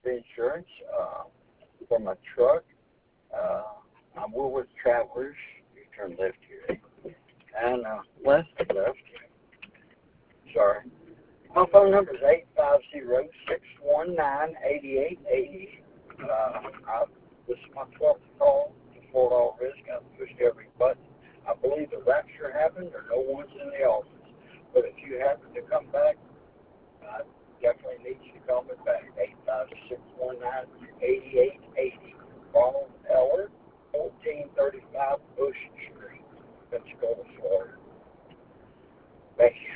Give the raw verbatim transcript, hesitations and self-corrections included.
insurance uh, for my truck. Uh, I'm Woolworth Travelers. You turn left here. And uh, left, left. Sorry. My phone number is eight five zero, six one nine, eight eight eight zero. Uh, I, this is my twelfth call to Fort All Risk. I've pushed every button. I believe the rapture happened or no one's in the office. But if you happen to come back, I definitely need you to call me back. eight five six one nine, eight eight eight zero.